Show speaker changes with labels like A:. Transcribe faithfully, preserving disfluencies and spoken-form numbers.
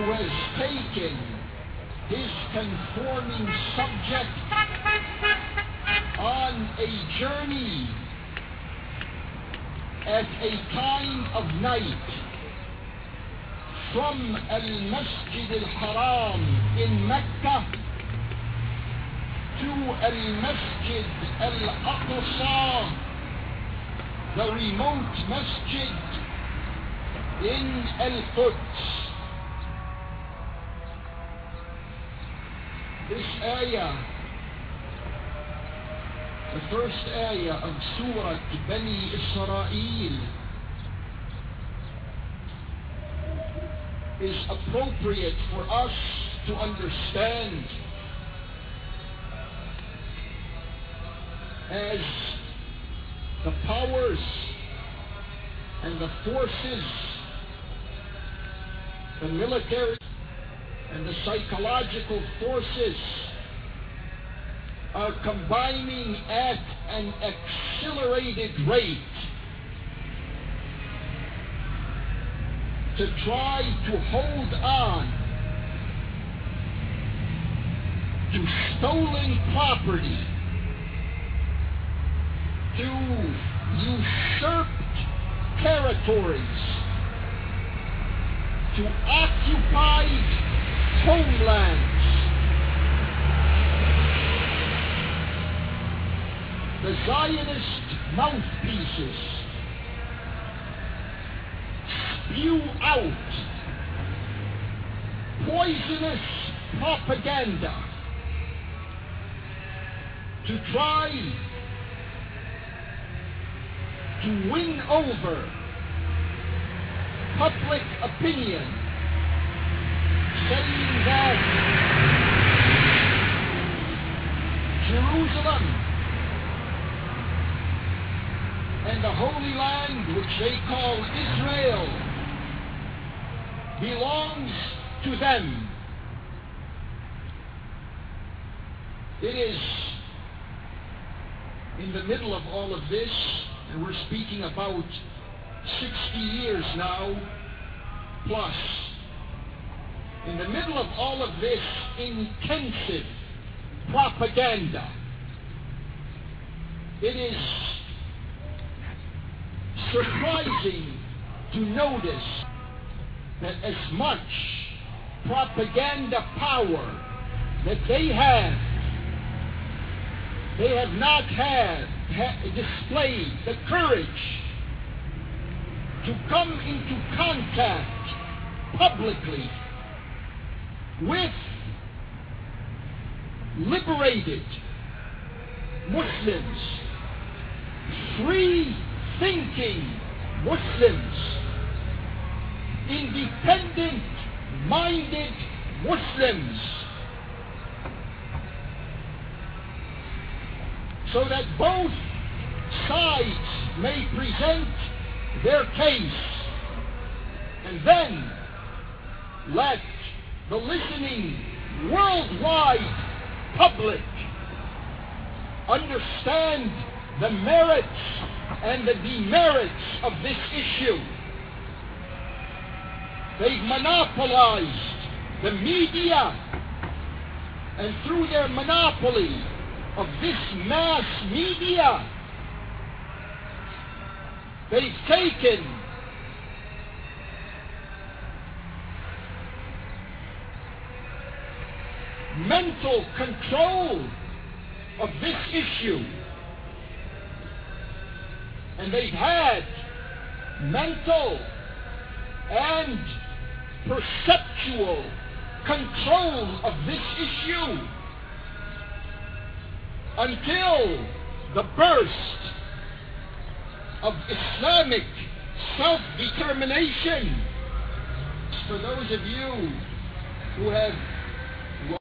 A: who has taken his conforming subject on a journey at a time of night from Al-Masjid Al-Haram in Mecca to Al-Masjid Al-Aqsa, the remote masjid in Al-Quds. This ayah, the first ayah of Surah Bani Israel, is appropriate for us to understand as the powers and the forces, the military and the psychological forces are combining at an accelerated rate to try to hold on to stolen property, to usurped territories, to occupied homelands. The Zionist mouthpieces spew out poisonous propaganda to try to win over public opinion, saying that Jerusalem and the Holy Land, which they call Israel, belongs to them. It is in the middle of all of this, and we're speaking about sixty years now, plus, in the middle of all of this intensive propaganda, it is surprising to notice that as much propaganda power that they have, they have not had ha- displayed the courage to come into contact publicly with liberated Muslims, free-thinking Muslims, independent-minded Muslims, so that both sides may present their case, and then let the listening worldwide public understand the merits and the demerits of this issue. They've monopolized the media, and through their monopoly of this mass media, they've taken mental control of this issue, and they've had mental and perceptual control of this issue until the burst of Islamic self-determination. For those of you who have